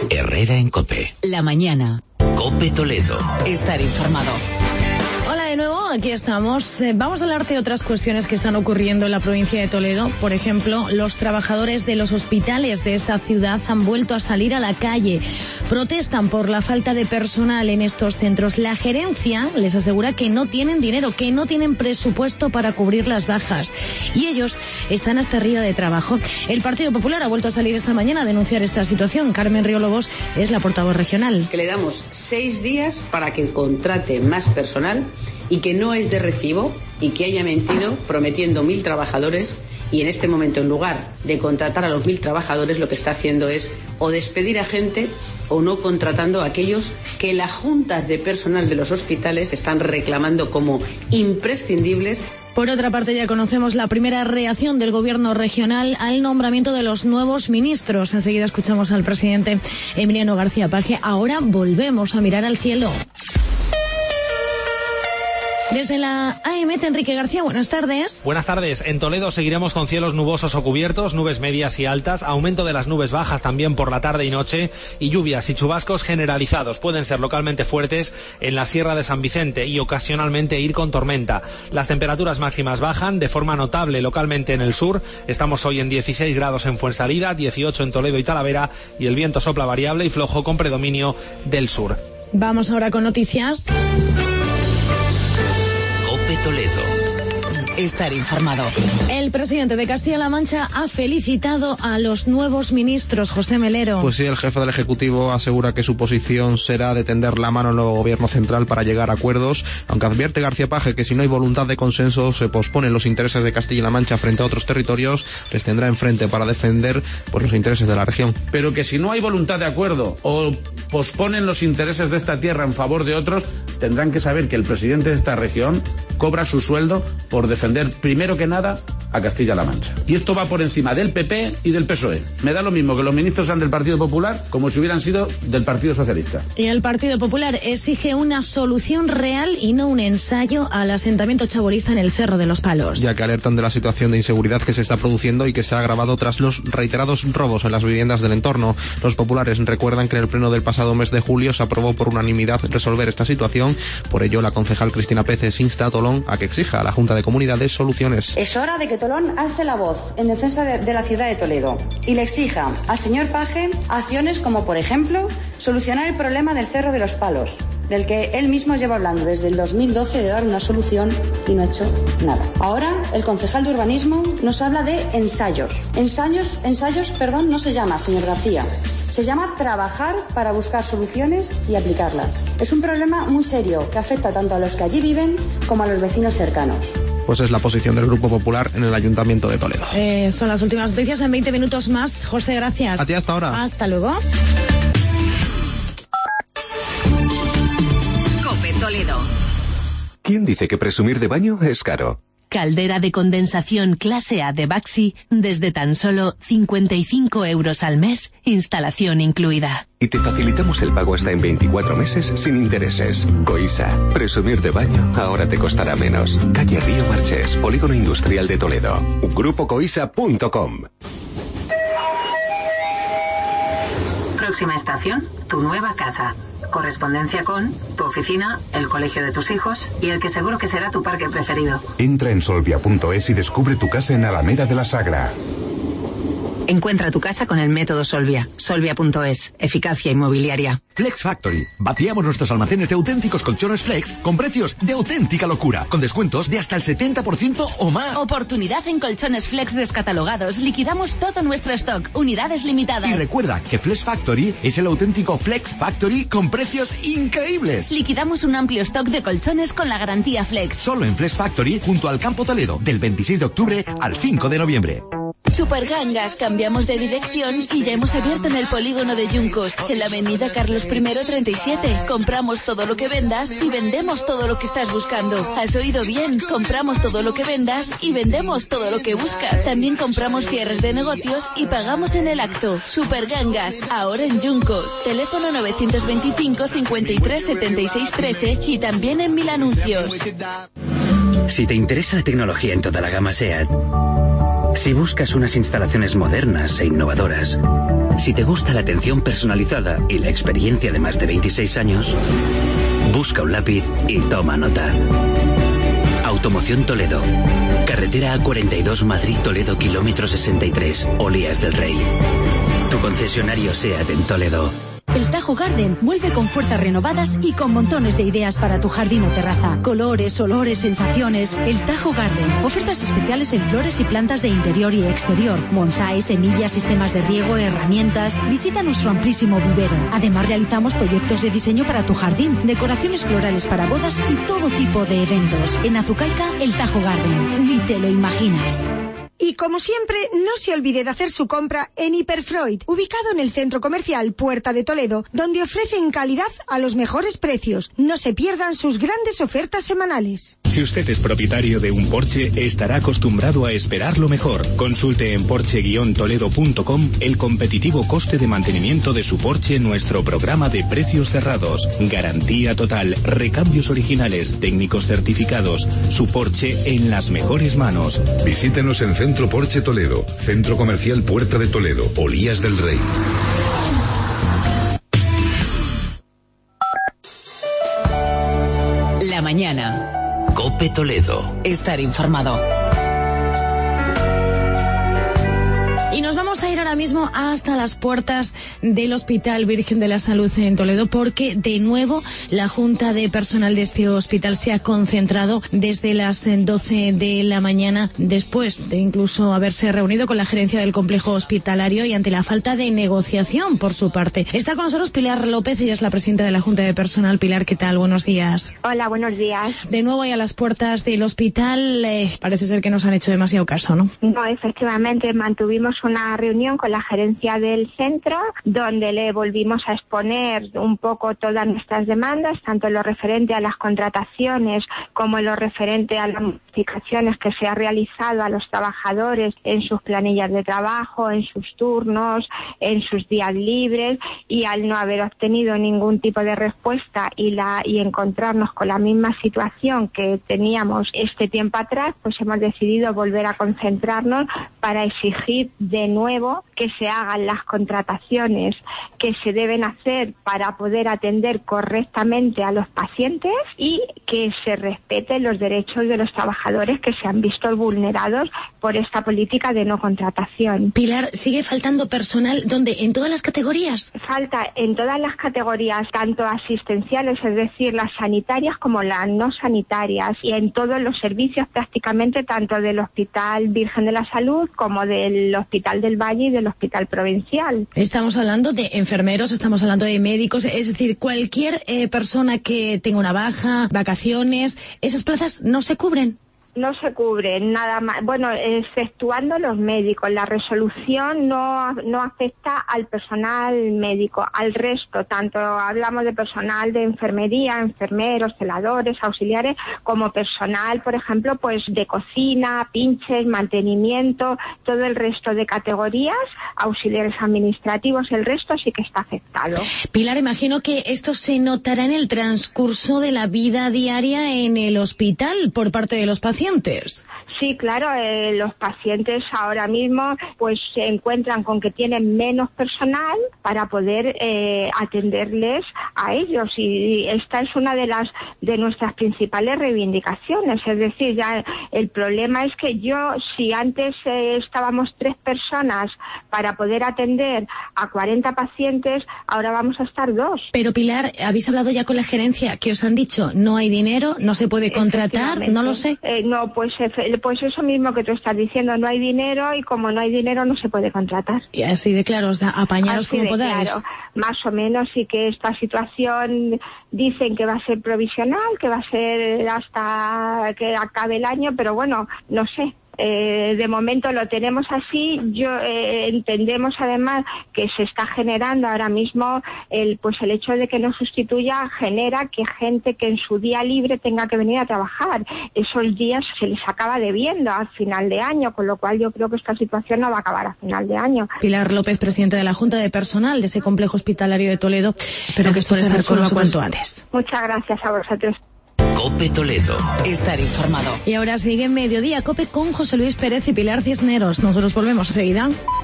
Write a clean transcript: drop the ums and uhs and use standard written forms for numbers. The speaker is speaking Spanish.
Herrera en COPE. La mañana. COPE Toledo. Estar informado. De nuevo, aquí estamos. Vamos a hablar de otras cuestiones que están ocurriendo en la provincia de Toledo. Por ejemplo, los trabajadores de los hospitales de esta ciudad han vuelto a salir a la calle. Protestan por la falta de personal en estos centros. La gerencia les asegura que no tienen dinero, que no tienen presupuesto para cubrir las bajas. Y ellos están hasta arriba de trabajo. El Partido Popular ha vuelto a salir esta mañana a denunciar esta situación. Carmen Río Lobos es la portavoz regional. Que le damos 6 días para que contrate más personal y que no es de recibo y que haya mentido prometiendo 1.000 trabajadores y en este momento, en lugar de contratar a los 1.000 trabajadores, lo que está haciendo es o despedir a gente o no contratando a aquellos que las juntas de personal de los hospitales están reclamando como imprescindibles. Por otra parte, ya conocemos la primera reacción del gobierno regional al nombramiento de los nuevos ministros. Enseguida escuchamos al presidente Emiliano García Paje. Ahora volvemos a mirar al cielo. Desde la AEMET, Enrique García, buenas tardes. Buenas tardes. En Toledo seguiremos con cielos nubosos o cubiertos, nubes medias y altas, aumento de las nubes bajas también por la tarde y noche y lluvias y chubascos generalizados. Pueden ser localmente fuertes en la Sierra de San Vicente y ocasionalmente ir con tormenta. Las temperaturas máximas bajan de forma notable localmente en el sur. Estamos hoy en 16 grados en Fuensalida, 18 en Toledo y Talavera y el viento sopla variable y flojo con predominio del sur. Vamos ahora con noticias. Toledo. Estar informado. El presidente de Castilla-La Mancha ha felicitado a los nuevos ministros. José Melero. Pues sí, el jefe del Ejecutivo asegura que su posición será de tender la mano al nuevo gobierno central para llegar a acuerdos, aunque advierte García Paje que si no hay voluntad de consenso, se posponen los intereses de Castilla-La Mancha frente a otros territorios, les tendrá enfrente para defender pues, los intereses de la región. Pero que si no hay voluntad de acuerdo o posponen los intereses de esta tierra en favor de otros, tendrán que saber que el presidente de esta región cobra su sueldo por defender primero que nada a Castilla-La Mancha. Y esto va por encima del PP y del PSOE. Me da lo mismo que los ministros sean del Partido Popular como si hubieran sido del Partido Socialista. Y el Partido Popular exige una solución real y no un ensayo al asentamiento chabolista en el Cerro de los Palos. Ya que alertan de la situación de inseguridad que se está produciendo y que se ha agravado tras los reiterados robos en las viviendas del entorno. Los populares recuerdan que en el pleno del pasado mes de julio se aprobó por unanimidad resolver esta situación. Por ello, la concejal Cristina Peces insta a Tolón a que exija a la Junta de Comunidades soluciones. Es hora de que Tolón alce la voz en defensa de la ciudad de Toledo y le exija al señor Paje acciones como, por ejemplo, solucionar el problema del Cerro de los Palos, del que él mismo lleva hablando desde el 2012 de dar una solución y no ha hecho nada. Ahora, el concejal de urbanismo nos habla de ensayos. Ensayos, no se llama, señor García. Se llama trabajar para buscar soluciones y aplicarlas. Es un problema muy serio que afecta tanto a los que allí viven como a los vecinos cercanos. Pues es la posición del Grupo Popular en el Ayuntamiento de Toledo. Son las últimas noticias en 20 minutos más. José, gracias. A ti hasta ahora. Hasta luego. COPE Toledo. ¿Quién dice que presumir de baño es caro? Caldera de condensación clase A de Baxi desde tan solo 55 € al mes, instalación incluida. Y te facilitamos el pago hasta en 24 meses sin intereses. Coisa, presumir de baño ahora te costará menos. Calle Río Marchés, Polígono Industrial de Toledo. GrupoCoisa.com. Próxima estación, tu nueva casa. Correspondencia con tu oficina, el colegio de tus hijos y el que seguro que será tu parque preferido. Entra en solvia.es y descubre tu casa en Alameda de la Sagra. Encuentra tu casa con el método Solvia. Solvia.es. Eficacia inmobiliaria. Flex Factory. Vaciamos nuestros almacenes de auténticos colchones Flex con precios de auténtica locura, con descuentos de hasta el 70% o más. Oportunidad en colchones Flex descatalogados. Liquidamos todo nuestro stock. Unidades limitadas. Y recuerda que Flex Factory es el auténtico Flex Factory con precios increíbles. Liquidamos un amplio stock de colchones con la garantía Flex. Solo en Flex Factory junto al Campo Toledo, del 26 de octubre al 5 de noviembre. Supergangas, cambiamos de dirección y ya hemos abierto en el polígono de Yuncos, en la avenida Carlos I 37. Compramos todo lo que vendas y vendemos todo lo que estás buscando. ¿Has oído bien? Compramos todo lo que vendas y vendemos todo lo que buscas. También compramos cierres de negocios y pagamos en el acto. Supergangas, ahora en Yuncos. Teléfono 925 53 76 13 y también en Mil Anuncios. Si te interesa la tecnología en toda la gama SEAT, si buscas unas instalaciones modernas e innovadoras, Si te gusta la atención personalizada y la experiencia de más de 26 años, busca un lápiz y toma nota. Automoción Toledo. Carretera A42 Madrid-Toledo, kilómetro 63, Olías del Rey. Tu concesionario SEAT en Toledo. El Tajo Garden vuelve con fuerzas renovadas y con montones de ideas para tu jardín o terraza. Colores, olores, sensaciones. El Tajo Garden. Ofertas especiales en flores y plantas de interior y exterior. Bonsái, semillas, sistemas de riego, herramientas. Visita nuestro amplísimo vivero. Además realizamos proyectos de diseño para tu jardín, decoraciones florales para bodas y todo tipo de eventos. En Azucaica, el Tajo Garden. Ni te lo imaginas. Y como siempre, no se olvide de hacer su compra en Hiperfreud, ubicado en el centro comercial Puerta de Toledo, donde ofrecen calidad a los mejores precios. No se pierdan sus grandes ofertas semanales. Si usted es propietario de un Porsche, estará acostumbrado a esperar lo mejor. Consulte en porsche-toledo.com el competitivo coste de mantenimiento de su Porsche en nuestro programa de precios cerrados. Garantía total, recambios originales, técnicos certificados. Su Porsche en las mejores manos. Visítenos en Centro Porsche Toledo, Centro Comercial Puerta de Toledo, Olías del Rey. La mañana. COPE Toledo. Estar informado. Y nos vamos a ir ahora mismo hasta las puertas del Hospital Virgen de la Salud en Toledo, porque de nuevo la Junta de Personal de este hospital se ha concentrado desde las 12 de la mañana, después de incluso haberse reunido con la gerencia del complejo hospitalario y ante la falta de negociación por su parte. Está con nosotros Pilar López, ella es la presidenta de la Junta de Personal. Pilar, ¿qué tal? Buenos días. Hola, buenos días. De nuevo ahí a las puertas del hospital, parece ser que nos han hecho demasiado caso, ¿no? No, efectivamente, mantuvimos una reunión con la gerencia del centro donde le volvimos a exponer un poco todas nuestras demandas, tanto en lo referente a las contrataciones como en lo referente a las modificaciones que se ha realizado a los trabajadores en sus planillas de trabajo, en sus turnos, en sus días libres, y al no haber obtenido ningún tipo de respuesta y encontrarnos con la misma situación que teníamos este tiempo atrás, pues hemos decidido volver a concentrarnos para exigir de nuevo que se hagan las contrataciones que se deben hacer para poder atender correctamente a los pacientes y que se respeten los derechos de los trabajadores que se han visto vulnerados por esta política de no contratación. Pilar, ¿sigue faltando personal? ¿Dónde? ¿En todas las categorías? Falta en todas las categorías, tanto asistenciales, es decir, las sanitarias como las no sanitarias, y en todos los servicios prácticamente, tanto del Hospital Virgen de la Salud como del Hospital del Valle y del Hospital Provincial. Estamos hablando de enfermeros, estamos hablando de médicos, es decir, cualquier persona que tenga una baja, vacaciones, ¿esas plazas no se cubren? No se cubren nada más, bueno, exceptuando los médicos. La resolución no afecta al personal médico, al resto, tanto hablamos de personal de enfermería, enfermeros, celadores, auxiliares, como personal, por ejemplo, pues de cocina, pinches, mantenimiento, todo el resto de categorías, auxiliares administrativos, el resto sí que está afectado. Pilar, imagino que esto se notará en el transcurso de la vida diaria en el hospital por parte de los pacientes. Sí, claro, los pacientes ahora mismo pues se encuentran con que tienen menos personal para poder atenderles a ellos, y esta es una de nuestras principales reivindicaciones. Es decir, ya el problema es que si antes estábamos 3 personas para poder atender a 40 pacientes, ahora vamos a estar 2. Pero Pilar, ¿habéis hablado ya con la gerencia? ¿Qué os han dicho? ¿No hay dinero? ¿No se puede contratar? No lo sé. No, pues eso mismo que tú estás diciendo, no hay dinero, y como no hay dinero no se puede contratar. Y así de claro, os da, apañaros como podáis. Claro, más o menos, y que esta situación dicen que va a ser provisional, que va a ser hasta que acabe el año, pero bueno, no sé. De momento lo tenemos así. Entendemos además que se está generando ahora mismo el hecho de que no sustituya genera que gente que en su día libre tenga que venir a trabajar. Esos días se les acaba debiendo al final de año, con lo cual yo creo que esta situación no va a acabar a final de año. Pilar López, presidenta de la Junta de Personal de ese complejo hospitalario de Toledo. Espero que esto se resuelva cuanto antes. Muchas gracias a vosotros. COPE Toledo. Estar informado. Y ahora sigue Mediodía COPE con José Luis Pérez y Pilar Cisneros. Nosotros volvemos enseguida.